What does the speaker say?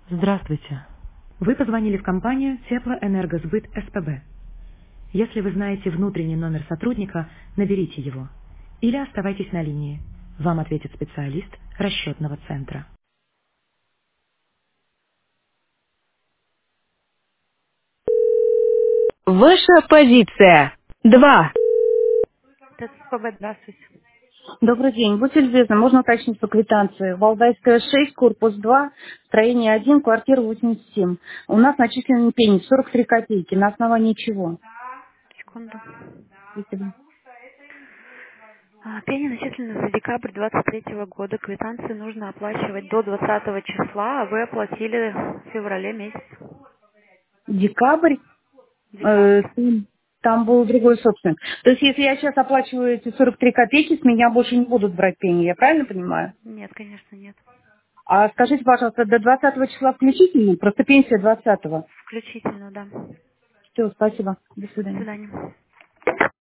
Здравствуйте. Вы позвонили в компанию Теплоэнергосбыт СПБ. Если вы знаете внутренний номер сотрудника, наберите его. Или оставайтесь на линии. Вам ответит специалист расчетного центра. Ваша позиция. 2. ТСПБ, здравствуйте. Добрый день. Будьте любезны, можно уточнить по квитанции. Валдайская 6, корпус 2, строение 1, квартира 87. У нас начисленный пени 43 копейки. На основании чего? Секунду. Спасибо. Пени начислены за декабрь 23 года. Квитанции нужно оплачивать до 20 числа, а вы оплатили в феврале месяц. Декабрь, Декабрь. там был другой собственник. То есть, если я сейчас оплачиваю эти 43 копейки, с меня больше не будут брать пени, я правильно понимаю? Нет, конечно, нет. А скажите, пожалуйста, до 20 числа включительно? Просто пенсия 20-го. Включительно, да. Все, спасибо. До До свидания. свидания.